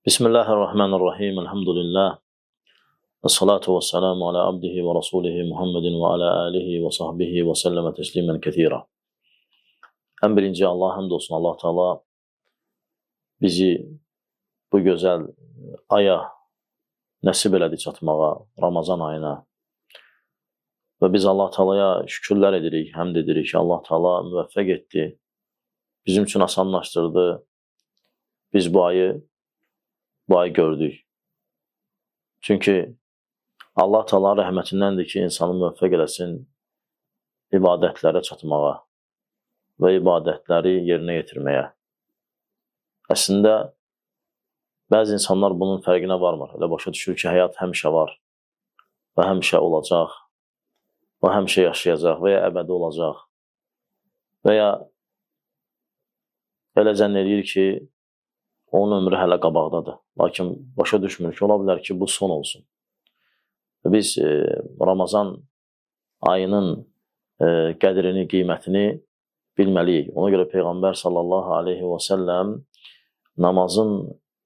Bismillahirrahmanirrahim. Elhamdülillah. Və salatu və salamu alə abdihi və rasulihi Muhammedin və alə alihi və sahbihi və səlləmə təslimən kəthira. Ən birinci Allah həmd olsun. Allah Teala bizi bu gözəl aya nəsib elədi çatmağa, Ramazan ayına. Və biz Allah Teala'ya şükürlər edirik, həmd edirik ki, Allah Teala müvəffəq etdi, bizim üçün asanlaşdırdı. Biz bu ayı gördük. Çünki Allah Teala rəhmətindəndir ki, insanı müvəffəq eləsin ibadətlərə çatmağa və ibadətləri yerinə yetirməyə. Əslində, bəzi insanlar bunun fərqinə varmır. Elə başa düşür ki, həyat həmişə var və həmişə olacaq və həmişə yaşayacaq və ya əbədi olacaq və ya elə zənn edir ki, onun ömrü hələ qabaqdadır. Lakin başa düşmür ki, ola bilər ki, bu son olsun. Biz Ramazan ayının qədrini, qiymətini bilməliyik. Ona görə Peyğəmbər sallallahu aleyhi və səlləm namazın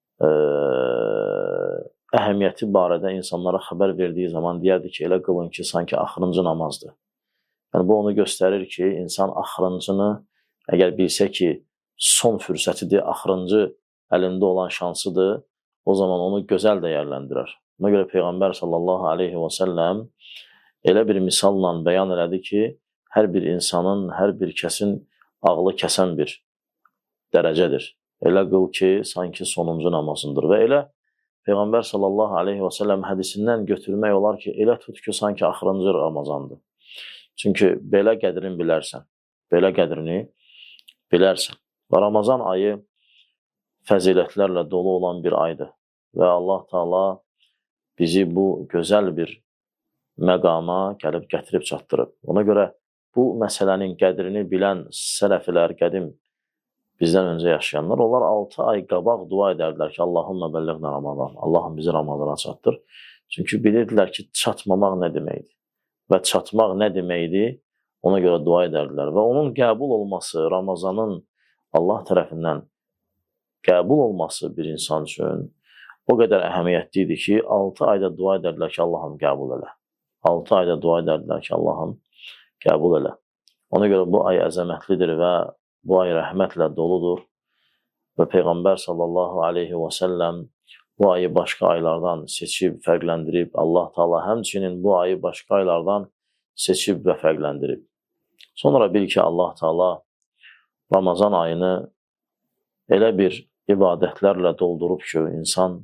əhəmiyyəti barədə insanlara xəbər verdiyi zaman deyərdi ki, elə qılın ki, sanki axırıncı namazdır. Yəni, bu onu göstərir ki, insan axırıncını əgər bilsə ki, son fürsətidir, axırıncı əlində olan şansıdır, o zaman onu gözəl dəyərləndirər. Ona görə Peyğəmbər sallallahu aleyhi və səlləm elə bir misalla bəyan elədi ki, hər bir insanın, hər bir kəsin ağlı kəsən bir dərəcədir. Elə qıl ki, sanki sonuncu namazındır. Və elə Peyğəmbər sallallahu aleyhi və səlləm hədisindən götürmək olar ki, elə tut ki, sanki axırıncı Ramazandır. Çünki belə qədrini bilərsən, belə qədrini bilərsən. Və Ramazan ayı fəzilətlərlə dolu olan bir aydır. Və Allah Teala bizi bu gözəl bir məqama gəlib gətirib çatdırıb. Ona görə bu məsələnin qədrini bilən sələflər, qədim bizdən öncə yaşayanlar, onlar 6 ay qabaq dua edərdilər ki, Allahümmə bəlliğnə Ramazan, Allahım bizi Ramazana çatdır. Çünki bilirdilər ki, çatmamaq nə deməkdir və çatmaq nə deməkdir, ona görə dua edərdilər. Və onun qəbul olması, Ramazanın Allah tərəfindən qəbul olması bir insan üçün o qədər əhəmiyyətlidir ki, 6 ayda dua edərdilər ki, Allahım qəbul elə. 6 ayda dua edərdilər ki, Allahım qəbul elə. Ona görə bu ay əzəmətlidir və bu ay rəhmətlə doludur. Və Peyğəmbər sallallahu aleyhi və səlləm bu ayı başqa aylardan seçib, fərqləndirib. Allah Teala həmçinin bu ayı başqa aylardan seçib və fərqləndirib. Sonra bil ki, Allah Teala Ramazan ayını elə bir ibadətlərlə doldurub ki, insan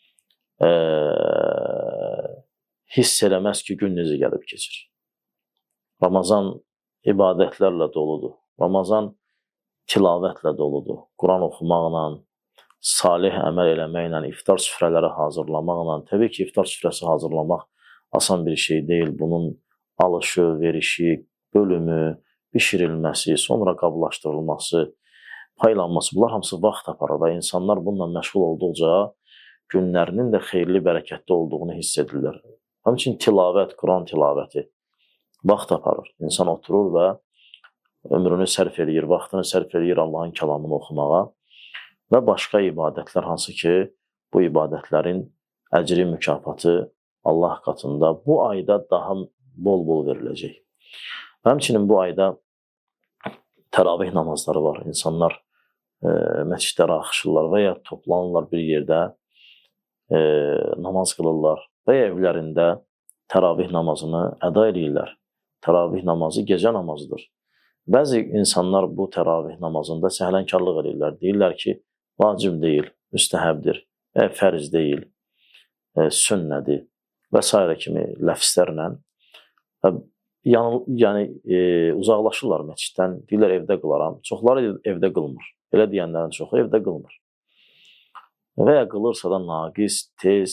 hiss eləməz ki, gün necə gəlib keçir. Ramazan ibadətlərlə doludur. Ramazan tilavətlə doludur. Quran oxumaqla, salih əməl eləməklə, iftar süfrələri hazırlamaqla. Təbii ki, iftar süfrəsi hazırlamaq asan bir şey deyil. Bunun alışı, verişi, bölümü, bişirilməsi, sonra qablaşdırılması, paylanması, bunlar hamısı vaxt aparır və insanlar bununla məşğul olduqca günlərinin də xeyirli, bərəkətli olduğunu hiss edirlər. Həmçinin tilavət, Quran tilavəti vaxt aparır. İnsan oturur və ömrünü sərf edir, vaxtını sərf edir Allahın kəlamını oxumağa və başqa ibadətlər, hansı ki, bu ibadətlərin əcri, mükafatı Allah qatında bu ayda daha bol-bol veriləcək. Həmçinin bu ayda təravih namazları var. İnsanlar məscidlərə axışırlar və ya toplanırlar bir yerdə, namaz qılırlar və ya evlərində təravih namazını əda edirlər. Təravih namazı gecə namazıdır. Bəzi insanlar bu təravih namazında səhlənkarlıq edirlər. Deyirlər ki, vacib deyil, müstəhəbdir, fərz deyil, sünnədir və s. kimi ləfslərlə uzaqlaşırlar məsciddən, deyirlər evdə qılaram. Çoxları evdə qılmır. Elə deyənlərin çoxu evdə qılmır. Və ya qılırsa da naqis, tez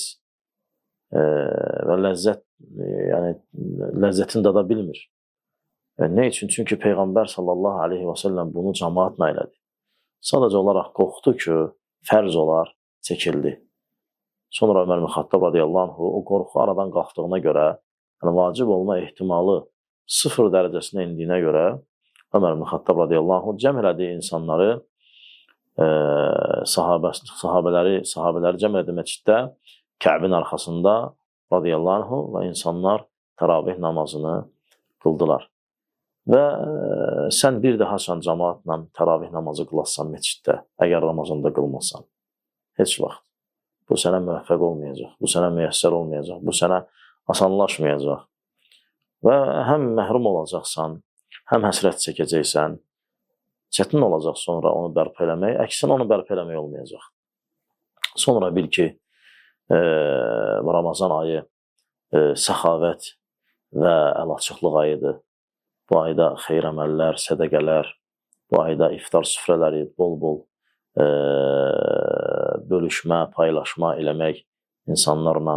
və ləzzətini dada bilmir. Nə üçün? Çünki Peyğəmbər sallallahu aleyhi və səlləm bunu cəmaatla elədi. Sadəcə olaraq qorxdu ki, fərz olar, çəkildi. Sonra Ömər ibn Xattab radiyallahu anhu o qorxu aradan qalxdığına görə, vacib olma ehtimalı 0 dərəcəsinə indiyinə görə Ömər ibn Xattab radiyallahu anh cəm elədiyi insanları sahabələri cəm elədi məsciddə, Kəbin arxasında radiyallahu anhu və insanlar təravih namazını qıldılar. Və sən bir daha cəmaatla təravih namazı qılasan məsciddə, əgər Ramazanda qılmasan, heç vaxt bu sənə müvəffəq olmayacaq, bu sənə müyəssər olmayacaq, bu sənə asanlaşmayacaq. Və həm məhrum olacaqsan, həm həsrət çəkəcəksən, çətin olacaq sonra onu bərpa eləmək, əksinə onu bərpa eləmək olmayacaq. Sonra bil ki, Ramazan ayı səxavət və əl-açıqlıq ayıdır. Bu ayda xeyir əməllər, sədəqələr, bu ayda iftar süfrələri bol-bol bölüşmə, paylaşma eləmək insanlarla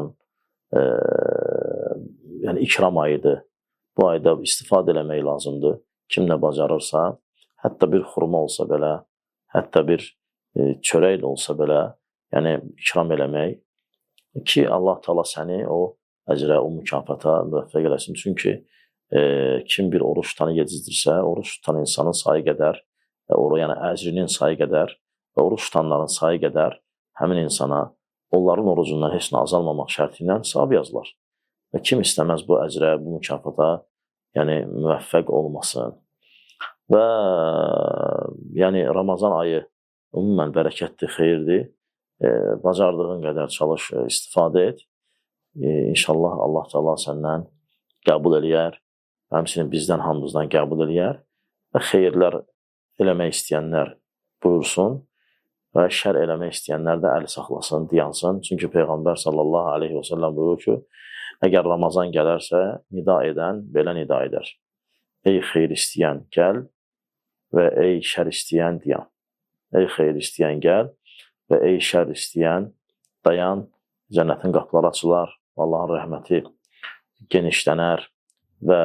yəni ikram ayıdır. Bu ayda istifadə eləmək lazımdır. Kim nə bacarırsa, hətta bir xurma olsa belə, hətta bir çörək olsa belə, yəni ikram eləmək ki, Allah Taala səni o əcrə, o mükafata müvəffəq eləsin. Çünki kim bir oruç tutanı yedizdirsə, oruç tutan insanın sayı qədər, yəni əcrinin sayı qədər və oruç tutanların sayı qədər həmin insana onların orucundan heç nə azalmamaq şərti ilə savab yazılar. Və kim istəməz bu əcrə, bu mükafata, yəni müvəffəq olmasın. Və yəni Ramazan ayı ümumən bərəkətli, xeyirdir. Bacardığın qədər çalış, istifadə et. İnşallah Allah Taala səndən qəbul eləyər. Həmçinin bizdən hamımızdan qəbul eləyər. Və xeyirlər eləmək istəyənlər buyursun və şər eləmək istəyənlər də əl saxlasın, diyansın. Çünki Peyğəmbər sallallahu aleyhi və səlləm buyurur ki, əgər Ramazan gələrsə, nida edən belə nida edər. Ey xeyir istəyən, gəl və ey şər istəyən, diyan. Ey xeyir istəyən, gəl və ey şər istəyən, dayan. Cənnətin qapıları açılar, Allahın rəhməti genişlənər və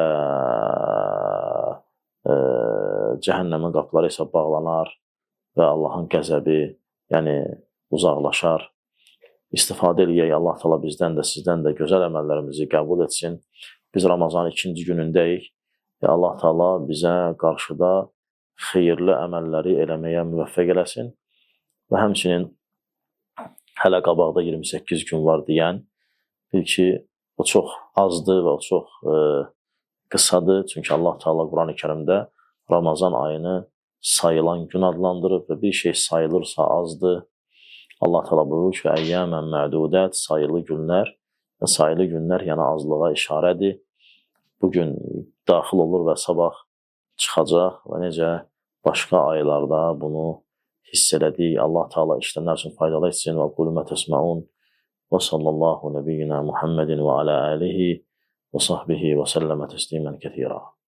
cəhənnəmin qapıları isə bağlanar və Allahın qəzəbi, yəni uzaqlaşar. İstifadə eləyək, Allah Taala bizdən də, sizdən də gözəl əməllərimizi qəbul etsin. Biz Ramazanın 2-ci günündəyik. Allah Taala bizə qarşıda xeyirli əməlləri eləməyə müvəffəq eləsin və həmçinin hələ qabaqda 28 gün var deyən, bil ki, o çox azdır və o çox qısadır. Çünki Allah Taala Quran-ı Kərimdə Ramazan ayını sayılan gün adlandırıb və bir şey sayılırsa azdır. Allah Taala buyurur ki, əyyəmən mədudət, sayılı günlər və sayılı günlər yəni azlığa işarədir. Bugün daxil olur və sabah çıxacaq və necə başqa aylarda bunu hiss elədik. Allah Taala işlənlər üçün faydalı etsin və qulmə təsməun və sallallahu nəbiyyina Muhammedin və alə alihi və sahbihi və səlləmə təslimən kəthira.